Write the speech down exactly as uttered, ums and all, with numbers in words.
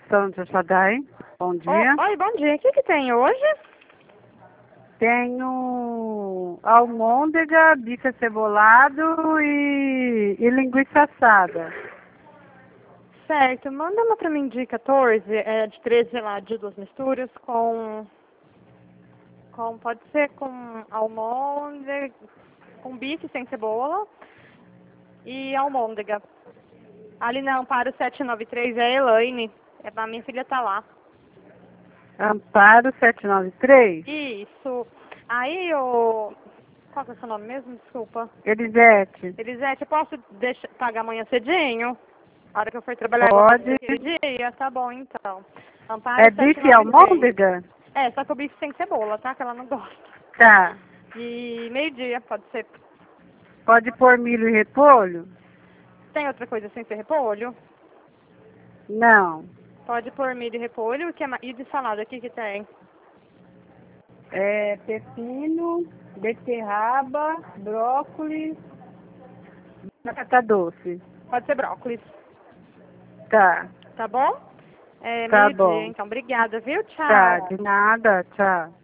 Sandra Sadai, bom dia. Oh, oi, bom dia. O que, que tem hoje? Tenho almôndega, bife acebolado e, e linguiça assada. Certo, manda uma pra mim de quatorze, é, de treze lá, de duas misturas, com, com, pode ser com almôndega, com bife sem cebola e almôndega. Ali na Amparo sete nove três é a Elaine, é, a minha filha tá lá. Amparo sete nove três? Isso. Aí, o... qual que é o seu nome mesmo? Desculpa. Elisete. Elisete, eu posso deixar, pagar amanhã cedinho? A hora que eu for trabalhar, eu vou Pode. fazer aquele dia? Tá bom, então. Amparo É bife e almôndega? É, só que o bife sem cebola, tá? Que ela não gosta. Tá. E meio-dia, pode ser. Pode pôr milho e repolho? Tem outra coisa sem ser repolho? Não. Pode pôr milho e repolho. Que é ma- E de salada, o que que tem? É pepino, beterraba, brócolis, batata doce. Pode ser brócolis. Tá. Tá bom? É, Tá meio-dia, bom. então. Obrigada, viu? Tchau. Tá, de nada, tchau.